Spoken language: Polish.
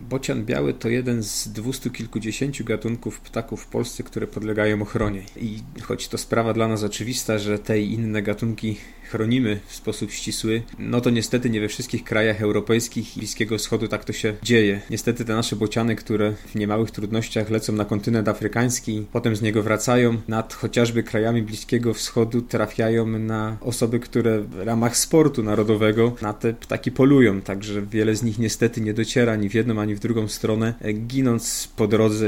Bocian biały to jeden z 200 kilkudziesięciu gatunków ptaków w Polsce, które podlegają ochronie. I choć to sprawa dla nas oczywista, że te i inne gatunki chronimy w sposób ścisły, no to niestety nie we wszystkich krajach europejskich i Bliskiego Wschodu tak to się dzieje. Niestety te nasze bociany, które w niemałych trudnościach lecą na kontynent afrykański, potem z niego wracają, nad chociażby krajami Bliskiego Wschodu trafiają na osoby, które w ramach sportu narodowego na te ptaki polują, także wiele z nich niestety nie dociera ani w jedną, ani w drugą stronę, ginąc po drodze